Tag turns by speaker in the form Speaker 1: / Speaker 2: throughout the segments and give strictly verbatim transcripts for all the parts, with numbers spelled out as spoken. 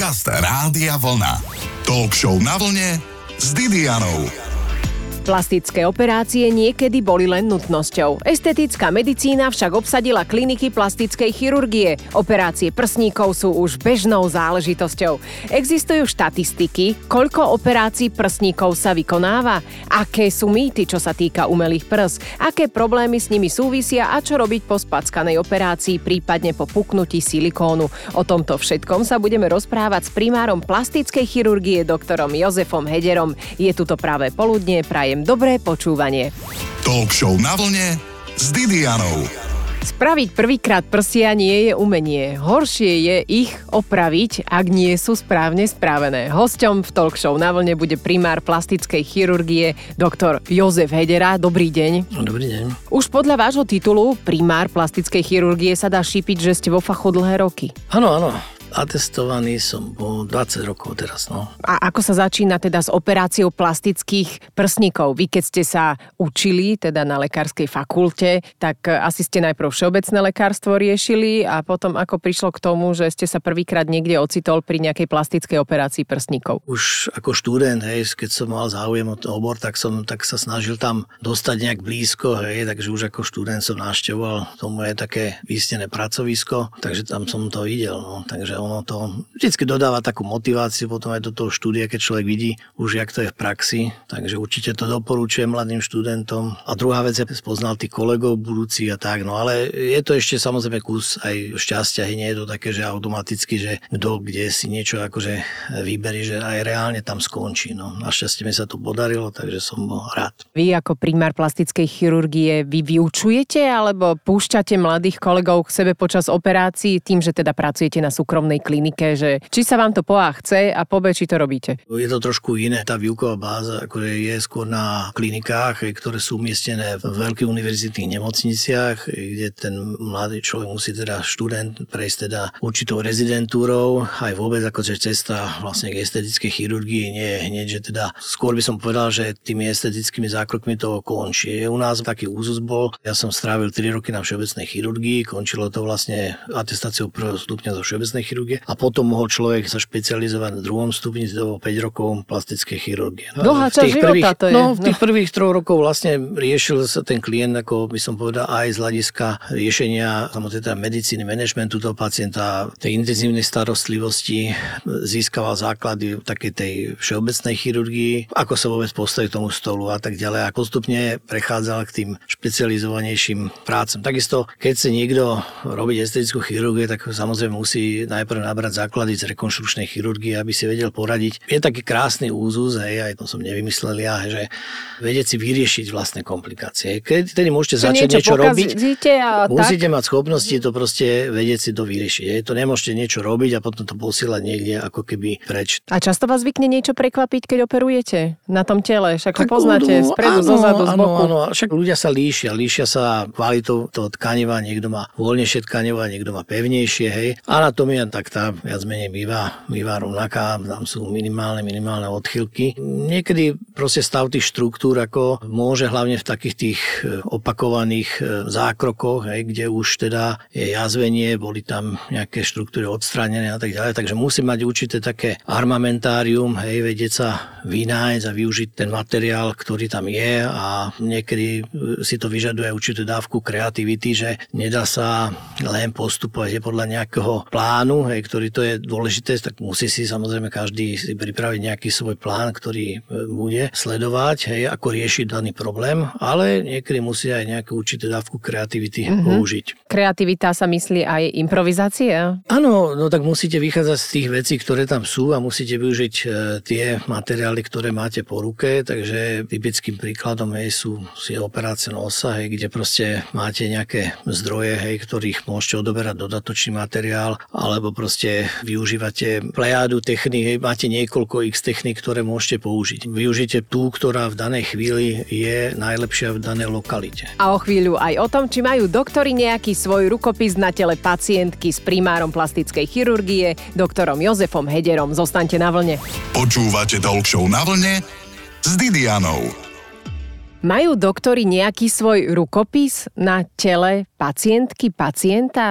Speaker 1: Podcast Rádia Vlna. Talk show na vlne s Didianou.
Speaker 2: Plastické operácie niekedy boli len nutnosťou. Estetická medicína však obsadila kliniky plastickej chirurgie. Operácie prsníkov sú už bežnou záležitosťou. Existujú štatistiky, koľko operácií prsníkov sa vykonáva? Aké sú mýty, čo sa týka umelých prs? Aké problémy s nimi súvisia a čo robiť po spackanej operácii, prípadne po puknutí silikónu? O tomto všetkom sa budeme rozprávať s primárom plastickej chirurgie doktorom Jozefom Hederom. Je tu to práve poludnie, prajem dobré počúvanie.
Speaker 1: Talk show na vlne s Didianou.
Speaker 2: Spraviť prvýkrát prsia nie je umenie. Horšie je ich opraviť, ak nie sú správne spravené. Hosťom v talk show na vlne bude primár plastickej chirurgie doktor Jozef Hedera. Dobrý deň.
Speaker 3: Dobrý deň.
Speaker 2: Už podľa vášho titulu primár plastickej chirurgie sa dá šípiť, že ste vo fachu dlhé roky.
Speaker 3: Áno, áno. Atestovaný som po dvadsať rokov teraz, no.
Speaker 2: A ako sa začína teda s operáciou plastických prsníkov? Vy keď ste sa učili teda na lekárskej fakulte, tak asi ste najprv všeobecné lekárstvo riešili a potom ako prišlo k tomu, že ste sa prvýkrát niekde ocitol pri nejakej plastickej operácii prsníkov?
Speaker 3: Už ako študent, hej, keď som mal záujem o ten obor, tak som tak sa snažil tam dostať nejak blízko, hej, takže už ako študent som navštevoval to moje také výstené pracovisko, takže tam som to videl, no, takže ono to vždycky dodáva takú motiváciu potom aj do toho štúdia, keď človek vidí už, jak to je v praxi. Takže určite to doporučujem mladým študentom. A druhá vec je, spoznal tých kolegov budúcich a tak. No ale je to ešte samozrejme kus aj šťastia. Nie je to také, že automaticky, že kto kde si niečo akože vyberí, že aj reálne tam skončí. No, našťastie mi sa to podarilo, takže som bol rád.
Speaker 2: Vy ako primár plastickej chirurgie, vy vyučujete alebo púšťate mladých kolegov k sebe počas operácií tým, že teda pracujete na súkromnej klinike, že či sa vám to po A chce a po B, či to robíte?
Speaker 3: Je to trošku iné. Tá výuková báza akože je skôr na klinikách, ktoré sú umiestnené v veľkých univerzitných nemocniciach, kde ten mladý človek musí teda študent prejsť teda určitou rezidentúrou. Aj vôbec akože cesta vlastne k estetickej chirurgii nie je hneď, že teda skôr by som povedal, že tými estetickými zákrokmi to končí. U nás taký úzus bol. Ja som strávil tri roky na všeobecnej chirurgii, končilo to vlastne atestáciou prvého stupňa zo všeobecnej chirurgie a potom mohol človek sa špecializovať na druhom stupni do päť rokov plastickej chirurgie. No,
Speaker 2: dlhá časť života
Speaker 3: prvých,
Speaker 2: to je.
Speaker 3: No, v tých no. prvých troch rokov vlastne riešil sa ten klient, ako by som povedal, aj z hľadiska riešenia samotnej teda medicíny, manažmentu toho pacienta, tej intenzívnej starostlivosti, získaval základy takej tej všeobecnej chirurgii, ako sa vôbec postaviť tomu stolu a tak ďalej. A postupne prechádzal k tým špecializovanejším prácam. Takisto, keď chce niekto robiť estetickú chirurgiu, tak samozrejme musí najprv nabrať základy z rekonštrukčnej chirurgie, aby si vedel poradiť. Je taký krásny úzus, hej, aj to som nevymyslel ja, že vedieť si vyriešiť vlastné komplikácie. Keď tedy môžete začať niečo, niečo robiť, musíte tak mať schopnosti to proste vedieť si to vyriešiť. Hej. To nemôžete niečo robiť a potom to posielať niekde ako keby preč.
Speaker 2: A často vás zvykne niečo prekvapiť, keď operujete na tom tele? Však to poznáte
Speaker 3: no,
Speaker 2: spredu,
Speaker 3: áno,
Speaker 2: zozadu, z boku.
Speaker 3: Áno, áno, však ľudia sa líšia. Líšia sa kvalitou toho tkaniva. Niekto má voľnejšie tkanivo, niekto má pevnejšie. Hej. Anatómia tak tá viac menej býva, býva rovnaká, tam sú minimálne, minimálne odchylky. Niekedy proste stav tých štruktúr ako môže hlavne v takých tých opakovaných zákrokoch, hej, kde už teda je jazvenie, boli tam nejaké štruktúry odstránené a tak ďalej, takže musí mať určité také armamentárium, hej, vedieť sa vynájsť a využiť ten materiál, ktorý tam je a niekedy si to vyžaduje určitú dávku kreativity, že nedá sa len postupovať podľa nejakého plánu, hej, ktorý to je dôležité, tak musí si samozrejme každý si pripraviť nejaký svoj plán, ktorý bude sledovať, hej, ako riešiť daný problém, ale niekedy musí aj nejakú určitú dávku kreativity mm-hmm. použiť.
Speaker 2: Kreativita sa myslí aj improvizácia?
Speaker 3: Áno, no tak musíte vychádzať z tých vecí, ktoré tam sú a musíte využiť tie materiály, ktoré máte po ruke, takže typickým príkladom hej, sú si operácie nosa, hej, kde proste máte nejaké zdroje, hej, ktorých môžete odoberať dodatočný materiál, alebo proste využívate plejádu techník, hej, máte niekoľko x techník, ktoré môžete použiť. Využite tú, ktorá v danej chvíli je najlepšia v danej lokalite.
Speaker 2: A o chvíľu aj o tom, či majú doktori nejaký svoj rukopis na tele pacientky s primárom plastickej chirurgie, doktorom Jozefom Hederom. Zostaňte na vlne.
Speaker 1: Počúvate talk show na vlne s Didianou.
Speaker 2: Majú doktori nejaký svoj rukopis na tele pacientky, pacienta?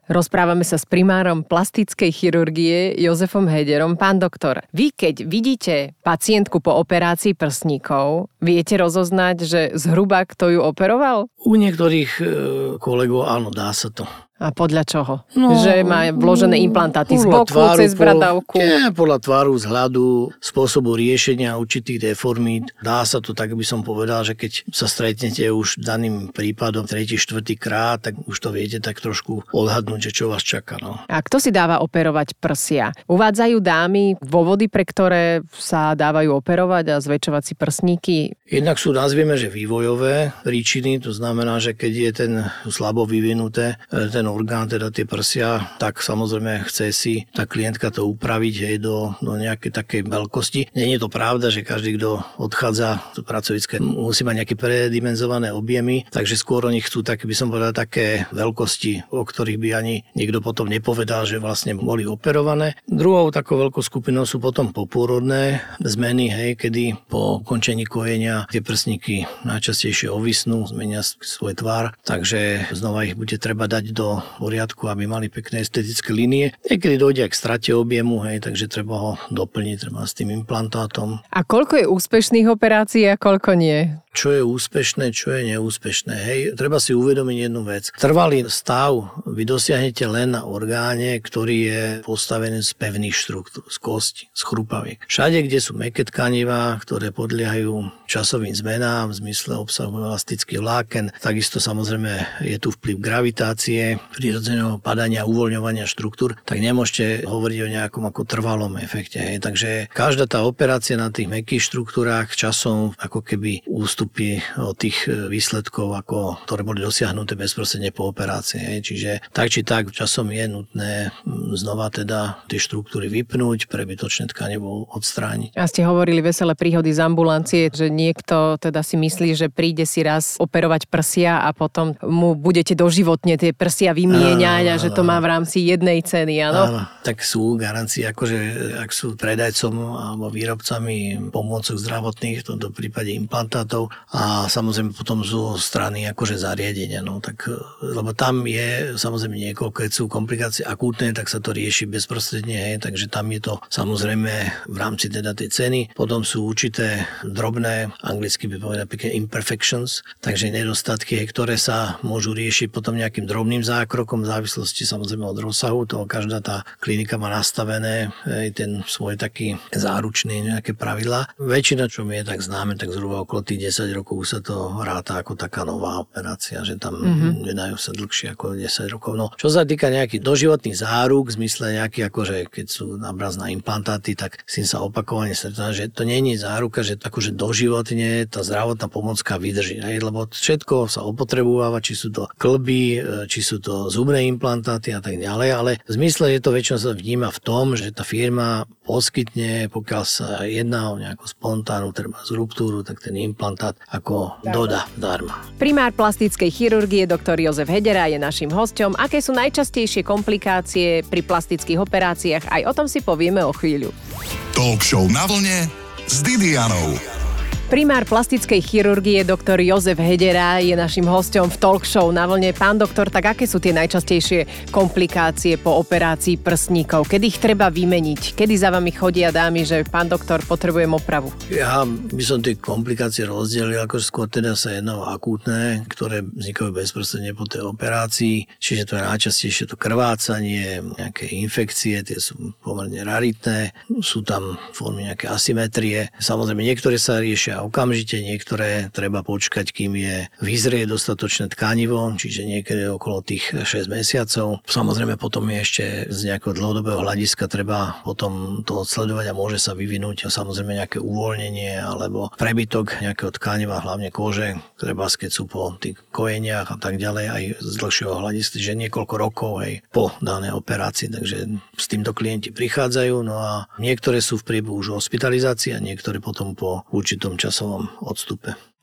Speaker 2: Rozprávame sa s primárom plastickej chirurgie Jozefom Hederom. Pán doktor, vy keď vidíte pacientku po operácii prsníkov, viete rozoznať, že zhruba kto ju operoval?
Speaker 3: U niektorých e, kolegov áno, dá sa to.
Speaker 2: A podľa čoho?
Speaker 3: No,
Speaker 2: že má vložené implantáty z boku,
Speaker 3: tváru,
Speaker 2: cez bradavku?
Speaker 3: Nie, podľa tváru, vzhľadu, spôsobu riešenia určitých deformít. Dá sa to, tak by som povedal, že keď sa stretnete už daným prípadom tretí, štvrtý krát, tak už to viete tak trošku odhadnúť, že čo vás čaká. No.
Speaker 2: A kto si dáva operovať prsia? Uvádzajú dámy dôvody, pre ktoré sa dávajú operovať a zväčšovať si prsníky?
Speaker 3: Jednak sú, nazvieme, že vývojové príčiny, to znamená, že keď je ten slabo vyvinuté, ten orgán, teda tie prsia, tak samozrejme chce si tá klientka to upraviť hej, do, do nejakej takej veľkosti. Nie je to pravda, že každý, kto odchádza do pracoviska, musí mať nejaké predimenzované objemy, takže skôr oni chcú, tak by som povedal, také veľkosti, o ktorých by ani niekto potom nepovedal, že vlastne boli operované. Druhou takou veľkou skupinou sú potom popôrodné zmeny, hej, kedy po ukončení kojenia tie prsníky najčastejšie ovisnú, zmenia svoj tvar, takže znova ich bude treba dať do poriadku, aby mali pekné estetické línie. Niekedy dojde aj k strate objemu, hej, takže treba ho doplniť treba s tým implantátom.
Speaker 2: A koľko je úspešných operácií a koľko nie?
Speaker 3: Čo je úspešné, čo je neúspešné. Hej, treba si uvedomiť jednu vec. Trvalý stav vy dosiahnete len na orgáne, ktorý je postavený z pevných štruktúr, z kosti, z chrupaviek. Všade, kde sú mäkké tkanivá, ktoré podliehajú časovým zmenám v zmysle obsahu elastických vláken, takisto samozrejme je tu vplyv gravitácie, prirodzeného padania, uvoľňovania štruktúr, tak nemôžete hovoriť o nejakom ako trvalom efekte. Hej. Takže každá tá operácia na tých mäkkých štruktúrách časom ako keby ústupí od tých výsledkov, ako, ktoré boli dosiahnuté bezprostredne po operácii. Hej. Čiže tak či tak časom je nutné znova teda tie štruktúry vypnúť, prebytočné tkanivo odstrániť.
Speaker 2: A ste hovorili veselé príhody z ambulancie, že niekto teda si myslí, že príde si raz operovať prsia a potom mu budete doživotne tie prsia vymieňať a že to má v rámci jednej ceny, áno?
Speaker 3: Áno, tak sú garancie, akože ak sú predajcom alebo výrobcami pomôcok zdravotných, v tomto prípade implantátov a samozrejme potom sú strany akože zariadenia, no tak, lebo tam je samozrejme niekoľko, keď sú komplikácie akútne, tak sa to rieši bezprostredne, hej, takže tam je to samozrejme v rámci teda tej ceny. Potom sú určité drobné, anglicky by povedal pekne imperfections, takže nedostatky, ktoré sa môžu riešiť potom nejakým drobným zákrokom v závislosti samozrejme od rozsahu, toho každá tá klinika má nastavené hej, ten svoj taký záručný nejaké pravidlá. Väčšina, čo mi je tak známe, tak zhruba okolo tých desať rokov sa to ráta ako taká nová operácia, že tam mm-hmm. nedajú sa dlhšie ako desať rokov. No, čo sa týka nejakých doživotných záruk, v zmysle nejakých akože keď sú nabraz na implantáty, tak si sa opakovane stretá, že to nie je záruka, že akože doživotne tá zdravotná pomocka vydrží, hej, lebo všetko sa opotrebúva, či sú to klby, či sú to zubné implantáty a tak ďalej, ale v zmysle je to väčšinou sa vníma v tom, že tá firma poskytne, pokiaľ sa jedná o nejakú spontánnu treba z ruptúru, tak ten implantát ako dodá darma.
Speaker 2: Primár plastickej chirurgie doktor Jozef Hedera je naším hosťom. Aké sú najčastejšie komplikácie pri plastických operáciách? Aj o tom si povieme o chvíľu.
Speaker 1: Talk show na vlne s Didianou.
Speaker 2: Primár plastickej chirurgie doktor Jozef Hedera je naším hosťom v talk show na vlne. Pán doktor, tak aké sú tie najčastejšie komplikácie po operácii prsníkov? Kedy ich treba vymeniť? Kedy za vami chodia dámy, že pán doktor, potrebujem opravu?
Speaker 3: Ja by som tie komplikácie rozdelil, ako skôr teda sa jedná o akútne, ktoré vznikajú bezprostredne po tej operácii. Čiže to je najčastejšie to krvácanie, nejaké infekcie, tie sú pomerne raritné. Sú tam formy nejaké asymetrie. Samozrejme, niektoré sa riešia okamžite, niektoré treba počkať, kým je vyzrie dostatočné tkanivo, čiže niekedy okolo tých šesť mesiacov. Samozrejme potom je ešte z nejakého dlhodobého hľadiska treba potom to odsledovať a môže sa vyvinúť samozrejme nejaké uvoľnenie alebo prebytok nejakého tkaniva, hlavne kože, treba keď sú po tých kojeniach a tak ďalej aj z dlhšieho hľadiska, že niekoľko rokov aj po danej operácii, takže s týmto klienti prichádzajú, no a niektoré sú v priebehu už hospitalizácie a niektoré potom po určitom časovom odstupe.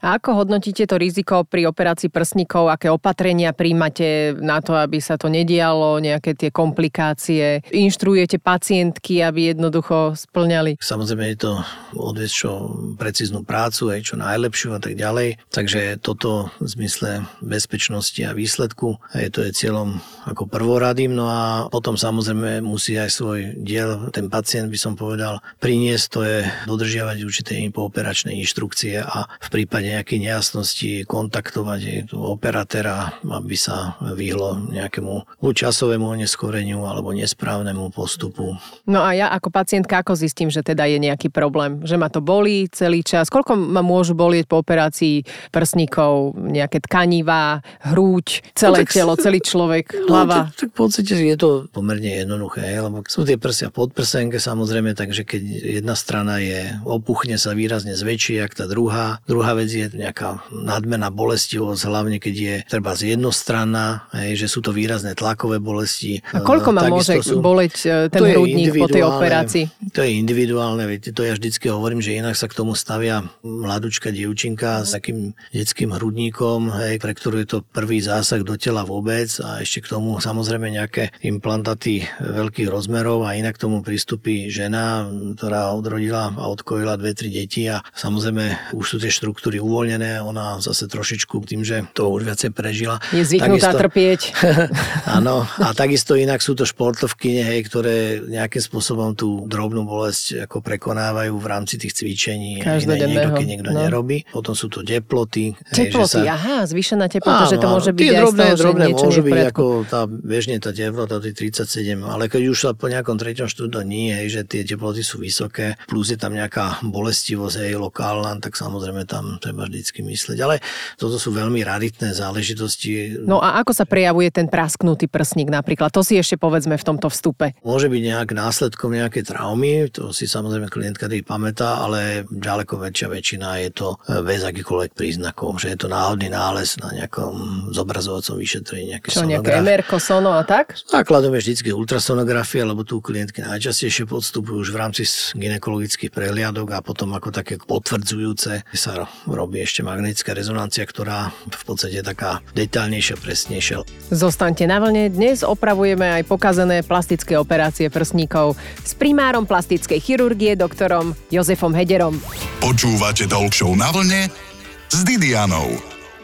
Speaker 2: A ako hodnotíte to riziko pri operácii prsníkov? Aké opatrenia príjmate na to, aby sa to nedialo, nejaké tie komplikácie? Inštruujete pacientky, aby jednoducho splňali?
Speaker 3: Samozrejme je to odviesť čo precíznu prácu, aj čo najlepšiu a tak ďalej. Takže toto v zmysle bezpečnosti a výsledku, aj to je cieľom ako prvoradým. No a potom samozrejme musí aj svoj diel ten pacient, by som povedal, priniesť, to je dodržiavať určité pooperačné inštrukcie a v prípade nejakej nejasnosti kontaktovať operatéra, aby sa vyhlo nejakému buď časovému oneskoreniu alebo nesprávnemu postupu.
Speaker 2: No a ja ako pacientka ako zistím, že teda je nejaký problém? Že ma to bolí celý čas? Koľko ma môžu bolieť po operácii prsníkov? Nejaké tkanivá, hrúď, celé no, tak, telo, celý človek, hlava?
Speaker 3: No, tak, tak v podstate je to pomerne jednoduché, lebo sú tie prsia podprsenke samozrejme, takže keď jedna strana je opuchne sa výrazne zväčší, jak tá druhá. Druhá vec je nejaká nadmerná bolestivosť, hlavne keď je treba z jednostranná, hej, že sú to výrazné tlakové bolesti.
Speaker 2: A koľko ma môže sú, boleť ten hrudník po tej operácii?
Speaker 3: To je individuálne, viete, to ja vždycky hovorím, že inak sa k tomu stavia mladúčka dievčinka s takým detským hrudníkom, hej, pre ktorú je to prvý zásah do tela vôbec a ešte k tomu samozrejme nejaké implantáty veľkých rozmerov a inak k tomu pristupí žena, ktorá odrodila a odkojila dve, tri deti a samozrejme už sú tie štruktúry uvoľnené, ona zase trošičku tým, že to už viacej prežila.
Speaker 2: Je zvyknutá takisto trpieť.
Speaker 3: Áno, a takisto inak sú to športovkyne, hej, ktoré nejakým spôsobom tú drobnú bolesť ako prekonávajú v rámci tých cvičení.
Speaker 2: Každodenného.
Speaker 3: Niekto, keď niekto no. nerobí. Potom sú to teploty.
Speaker 2: Teploty, hej, sa... aha, zvýšená teplota,
Speaker 3: áno,
Speaker 2: že to môže byť aj
Speaker 3: drobné,
Speaker 2: z toho,
Speaker 3: drobné
Speaker 2: že niečo
Speaker 3: môžu
Speaker 2: nie je v
Speaker 3: byť
Speaker 2: poriadku.
Speaker 3: ako tá bežne tá teplota, tých tridsaťsedem, ale keď už sa po nejakom treťom štúdiu nie, hej, že tie teploty sú vysoké, plus je tam nejaká bolestivosť, hej, lokálna, tak samozrejme tam treba vždycky myslieť. Ale toto sú veľmi raritné záležitosti.
Speaker 2: No a ako sa prejavuje ten prasknutý prsník napríklad? To si ešte povedzme v tomto vstupe.
Speaker 3: Môže byť nejak následkom nejakej traumy, to si samozrejme klientka tých pamätá, ale ďaleko väčšia väčšina je to bez akýchkoľvek príznakov, že je to náhodný nález na nejakom zobrazovacom vyšetrení, nejaké
Speaker 2: Čo, nejaké em er ko, sono a tak?
Speaker 3: Základom je vždycky ultrasonografia, lebo tu klientky najčastejšie podstupujú už v rámci gynekologických prehliadok a potom ako také potvrdzujúce sa robí ešte magnetická rezonancia, ktorá v podstate je taká detailnejšia, presnejšia.
Speaker 2: Zostaňte na vlne, dnes opravujeme aj pokazené plastické operácie prsníkov s primárom plastickej chirurgie doktorom Jozefom Hederom.
Speaker 1: Počúvate Talk Show na vlne s Didianou.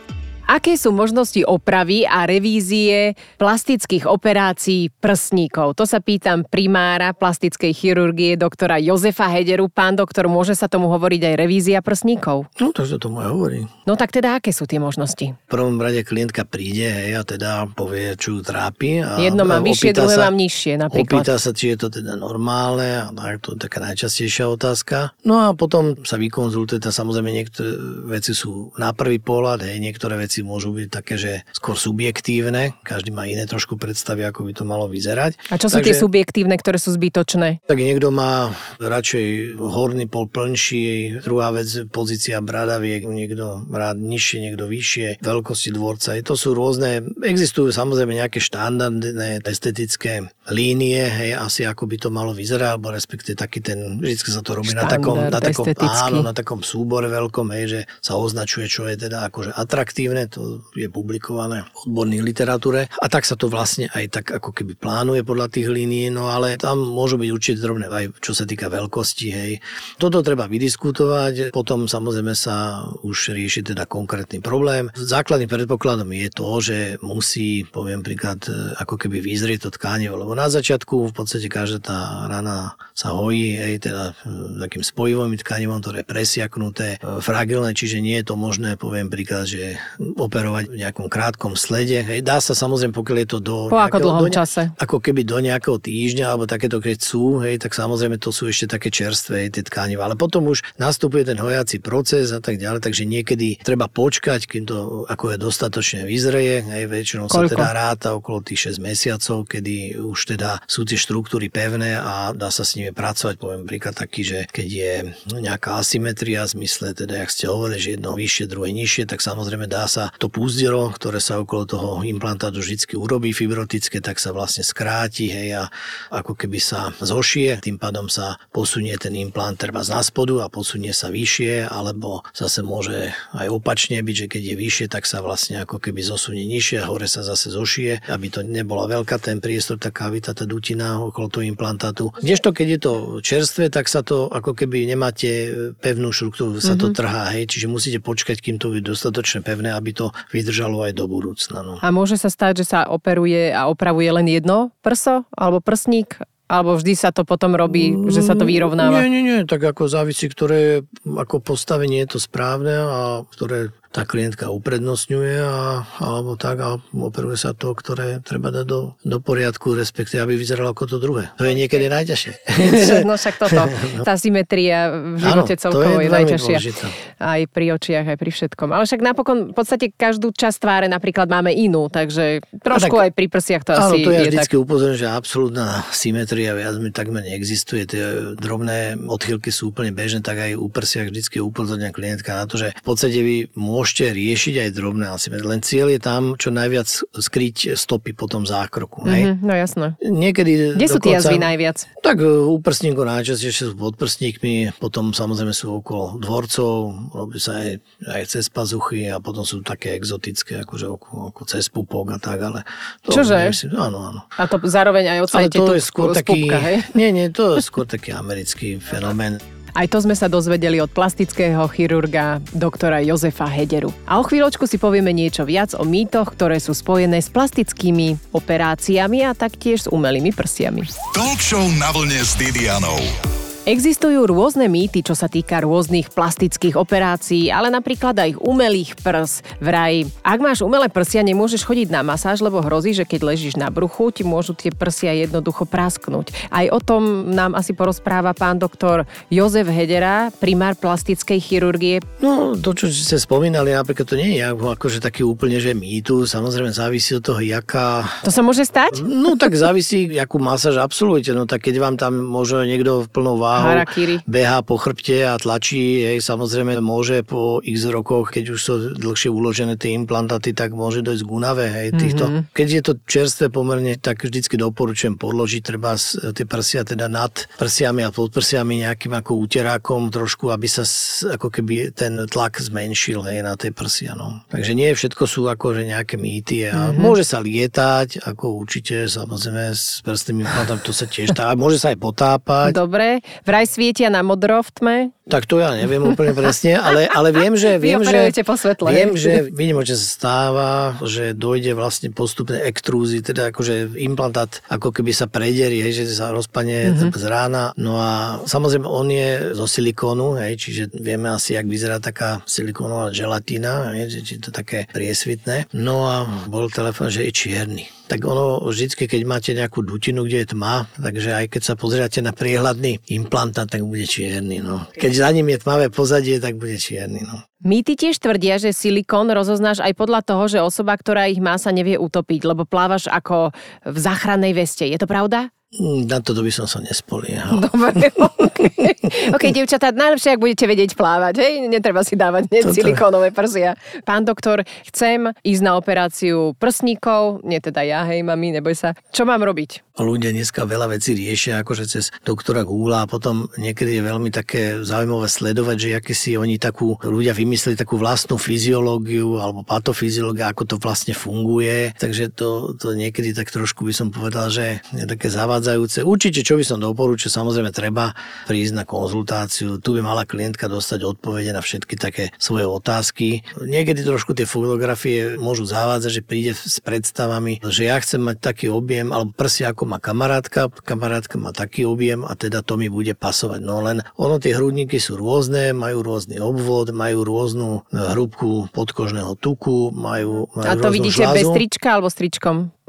Speaker 2: Aké sú možnosti opravy a revízie plastických operácií prsníkov? To sa pýtam primára plastickej chirurgie doktora Jozefa Hederu. Pán doktor, môže sa tomu hovoriť aj revízia prsníkov?
Speaker 3: No, to sa tomu aj hovorí.
Speaker 2: No tak teda, aké sú tie možnosti?
Speaker 3: V prvom rade klientka príde, hej, a teda povie, čo ju trápi. A
Speaker 2: jedno mám vyššie, druhé mám nižšie napríklad.
Speaker 3: Opýta sa, či je to teda normálne, a tak, to je taká najčastejšia otázka. No a potom sa vykonzultuje, samozrejme niektoré veci sú na prvý pohľad, hej, niektoré veci môžu byť také, že skôr subjektívne. Každý má iné trošku predstavy, ako by to malo vyzerať.
Speaker 2: A čo sú Takže, tie subjektívne, ktoré sú zbytočné?
Speaker 3: Tak niekto má radšej horný pol plnší, druhá vec pozícia bradaviek, niekto rád nižšie, niekto vyššie, veľkosti dvorca. To sú rôzne, existujú samozrejme nejaké štandardné estetické línie, hej, asi ako by to malo vyzerať, alebo respektíve taký ten, vždycky sa to robí
Speaker 2: štandard,
Speaker 3: na takom, na takom, áno, na takom súbore veľkom, hej, že sa označuje, čo je teda akože atraktívne. To je publikované v odbornej literatúre a tak sa to vlastne aj tak ako keby plánuje podľa tých línií, no ale tam môžu byť určite drobné aj čo sa týka veľkosti, hej. Toto treba vydiskutovať, potom samozrejme sa už rieši teda konkrétny problém. Základným predpokladom je to, že musí, poviem príklad, ako keby vyzrieť to tkanivo, lebo na začiatku v podstate každá tá rana sa hojí, hej, teda takým spojivým tkanivom, ktoré je presiaknuté, fragilné, čiže nie je to možné, poviem príklad, že operovať v nejakom krátkom slede. Hej, dá sa samozrejme, pokiaľ je to do
Speaker 2: po nejakého, ako dlhom
Speaker 3: do,
Speaker 2: čase.
Speaker 3: Ako keby do nejakého týždňa, alebo takéto keď sú, hej, tak samozrejme to sú ešte také čerstvé, hej, tie tkaniva. Ale potom už nastupuje ten hojací proces a tak ďalej, takže niekedy treba počkať, kým to ako je dostatočne vyzreje. Hej, väčšinou sa
Speaker 2: Koľko?
Speaker 3: teda ráta okolo tých šesť mesiacov, kedy už teda sú tie štruktúry pevné a dá sa s nimi pracovať. Poviem príklad taký, že keď je nejaká asymetria v zmysle, teda jak ste hovorili, že jedno vyššie, druhé nižšie, tak samozrejme dá sa sa to púzdero, ktoré sa okolo toho implantátu vždy urobí fibrotické, tak sa vlastne skráti, hej, a ako keby sa zošie, tým pádom sa posunie ten implant treba na spodu a posunie sa vyššie, alebo zase môže aj opačne byť, že keď je vyššie, tak sa vlastne ako keby zosunie nižšie a hore sa zase zošie, aby to nebola veľká ten priestor, tá kavita, tá dutina okolo toho implantátu. Kdežto keď je to čerstvé, tak sa to ako keby nemáte pevnú štruktúru, sa mm-hmm. to trhá, hej, čiže musíte počkať, kým to bude dostatočne pevné, aby to vydržalo aj do budúcna. No.
Speaker 2: A môže sa stať, že sa operuje a opravuje len jedno prso alebo prsník? Alebo vždy sa to potom robí, že sa to vyrovnáva?
Speaker 3: Nie, nie, nie, tak ako závisí, ktoré ako postavenie je to správne a ktoré tá klientka uprednostňuje a, alebo tak a operuje sa to, ktoré treba dať do, do poriadku, respektíve aby vyzeralo ako to druhé. To je niekedy najťažšie.
Speaker 2: No však toto, tá symetria v živote áno, celkovo je, je najťažšia. Dôležitá. Aj pri očiach, aj pri všetkom. Ale však napokon v podstate každú časť tváre napríklad máme inú, takže trošku tak, aj pri prsiach to
Speaker 3: áno,
Speaker 2: asi je tak. Áno,
Speaker 3: to ja vždycky tak... upozorím, že absolútna symetria viac mi takmer neexistuje. Tie drobné odchýlky sú úplne bežné, tak aj u prsiach vždycky upozorňujem klientka na to, že v podstate vy môžete riešiť aj drobné asymetrie. Len cieľ je tam čo najviac skryť stopy po tom zákroku.
Speaker 2: Mm-hmm, no jasné.
Speaker 3: Niekedy
Speaker 2: kde dokonca, sú tie jazvy najviac?
Speaker 3: Tak u prstníkov najčastejšie sú pod prstníkmi, potom samozrejme sú okolo dvorcov, robí sa aj, aj cez pazuchy a potom sú také exotické, akože okolo, okolo cez pupok a tak, ale... To
Speaker 2: Čože?
Speaker 3: Si, áno, áno.
Speaker 2: A to zároveň aj odsadíte tú z pupka, hej?
Speaker 3: Nie, nie, to je skôr taký americký fenomén.
Speaker 2: Aj to sme sa dozvedeli od plastického chirurga doktora Jozefa Hederu. A o chvíľočku si povieme niečo viac o mýtoch, ktoré sú spojené s plastickými operáciami a taktiež s umelými prsiami.
Speaker 1: Talk show na vlne s Didianou.
Speaker 2: Existujú rôzne mýty, čo sa týka rôznych plastických operácií, ale napríklad aj umelých prs. Vraj, ak máš umelé prsia, nemôžeš chodiť na masáž, lebo hrozí, že keď ležíš na bruchu, ti môžu tie prsia jednoducho prasknúť. Aj o tom nám asi porozpráva pán doktor Jozef Hedera, primár plastickej chirurgie.
Speaker 3: No, to, čo ste spomínali, napríklad to nie je akože taký úplne, že mýtu. Samozrejme závisí od toho, jaká...
Speaker 2: To sa môže stať?
Speaker 3: No, tak závisí, akú masáž absolvujete. No, tak keď vám tam môže niekto v plnou váhou
Speaker 2: Harakiri.
Speaker 3: Behá po chrbte a tlačí, hej, samozrejme môže po x rokoch, keď už sú dlhšie uložené tie implantáty, tak môže dojsť k únave, hej, týchto. Mm-hmm. Keď je to čerstvé pomerne, tak vždycky doporučujem podložiť treba tie prsia teda nad prsiami a pod prsiami nejakým ako úterákom trošku, aby sa ako keby ten tlak zmenšil, hej, na tie prsia, no. Takže nie všetko sú akože nejaké mýty a mm-hmm. môže sa lietať, ako určite, samozrejme s prstným implantom to sa tiež tá, môže sa aj potápať.
Speaker 2: Dobre. Vraj svietia na modro v tme?
Speaker 3: Tak to ja neviem úplne presne, ale, ale viem, že viem, že,
Speaker 2: po svetle.
Speaker 3: viem, že výnimočne sa stáva, že dojde vlastne postupne ektrúzii, teda akože implantát ako keby sa prederí, hej, že sa rozpadne mm-hmm. z rána. No a samozrejme on je zo silikónu, hej, čiže vieme asi, jak vyzerá taká silikónová želatína, hej, že je to také priesvitné. No a bol telefón, že je čierny. Tak ono vždycky, keď máte nejakú dutinu, kde je tma, takže aj keď sa pozriete na priehľadný implantát, tak bude čierny. No. Keď za ním je tmavé pozadie, tak bude čierny. No.
Speaker 2: Mýty tiež tvrdia, že silikón rozoznáš aj podľa toho, že osoba, ktorá ich má, sa nevie utopiť, lebo plávaš ako v záchrannej veste. Je to pravda?
Speaker 3: Na toto by som sa nespoliehal.
Speaker 2: Dobre, okej. Okay. OK, dievčatá, najlepšie, ak budete vedieť plávať, hej? Netreba si dávať hneď silikónové prsia. Pán doktor, chcem ísť na operáciu prsníkov, nie teda ja, hej, mami, neboj sa. Čo mám robiť?
Speaker 3: Ľudia dneska veľa vecí riešia, akože cez doktora Google a potom niekedy je veľmi také zaujímavé sledovať, že aké si oni takú, ľudia vymysleli takú vlastnú fyziológiu alebo patofyziológiu, ako to vlastne funguje. Takže to, to niekedy tak trošku by som povedal, že je také zavádzajúce. Určite, čo by som doporučil, samozrejme treba prísť na konzultáciu. Tu by mala klientka dostať odpovede na všetky také svoje otázky. Niekedy trošku tie fotografie môžu zavádzať, že príde s predstavami, že ja chcem mať taký objem, alebo prsia ako má kamarátka, kamarátka má taký objem a teda to mi bude pasovať. No len ono, tie hrudníky sú rôzne, majú rôzny obvod, majú rôznu hrúbku podkožného tuku, majú, majú
Speaker 2: a to vidíte
Speaker 3: žľazu.
Speaker 2: bez trička alebo s tričkom?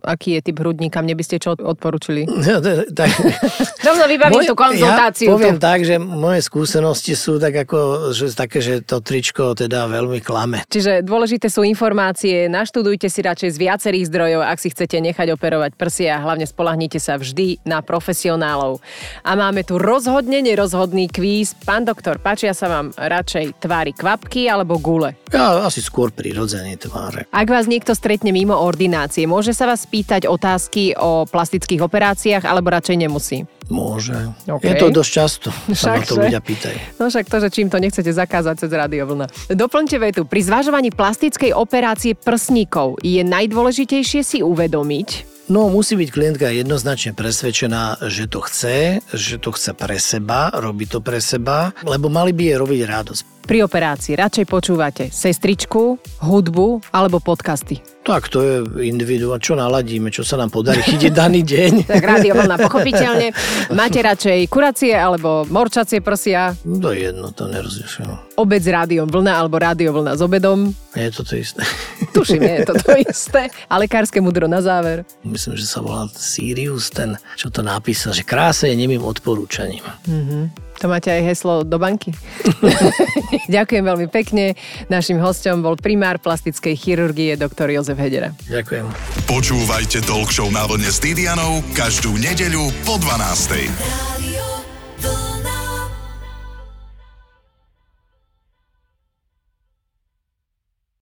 Speaker 2: aký je typ hrudníka? Mne by ste čo odporúčili?
Speaker 3: No, tak...
Speaker 2: Rovno vybavím tú konzultáciu.
Speaker 3: Ja poviem
Speaker 2: tu.
Speaker 3: tak, že moje skúsenosti sú tak ako, že také, že to tričko teda veľmi klame.
Speaker 2: Čiže dôležité sú informácie, naštudujte si radšej z viacerých zdrojov, ak si chcete nechať operovať prsia, hlavne spoľahnite sa vždy na profesionálov. A máme tu rozhodne nerozhodný kvíz. Pán doktor, páčia sa vám radšej tvári kvapky alebo gule?
Speaker 3: Ja asi skôr prirodzený tváre.
Speaker 2: Ak vás niekto stretne mimo ordinácie, môže sa vás pýtať otázky o plastických operáciách alebo radšej nemusí?
Speaker 3: Môže.
Speaker 2: Okay.
Speaker 3: Je to dosť často, sa
Speaker 2: Však,
Speaker 3: ma to
Speaker 2: že?
Speaker 3: ľudia pýtajú.
Speaker 2: No však to, že čím to nechcete zakázať cez Rádio Vlna. Doplňte vetu. Pri zvažovaní plastickej operácie prsníkov je najdôležitejšie si uvedomiť,
Speaker 3: No, musí byť klientka jednoznačne presvedčená, že to chce, že to chce pre seba, robí to pre seba, lebo mali by jej robiť radosť.
Speaker 2: pri operácii radšej počúvate sestričku, hudbu alebo podcasty?
Speaker 3: Tak to je individuálne, čo naladíme, čo sa nám podarí chytiť daný deň.
Speaker 2: Tak Rádio Vlna pochopiteľne. Máte radšej kuracie alebo morčacie prsia?
Speaker 3: To je jedno, to nerozlišujem.
Speaker 2: Obed s Rádiom Vlna alebo Rádio Vlna s obedom?
Speaker 3: Je to to isté.
Speaker 2: Tuším, je to to isté. A lekárske mudro na záver?
Speaker 3: Myslím, že sa volal Sirius, ten, čo to napísal, že krása je nemým odporúčaním.
Speaker 2: Mhm. To máte aj heslo do banky. Ďakujem veľmi pekne. Naším hosťom bol primár plastickej chirurgie doktor Jozef Hedera.
Speaker 3: Ďakujem.
Speaker 1: Počúvajte Talk Show na vlne s Didianou každú nedeľu po dvanástej.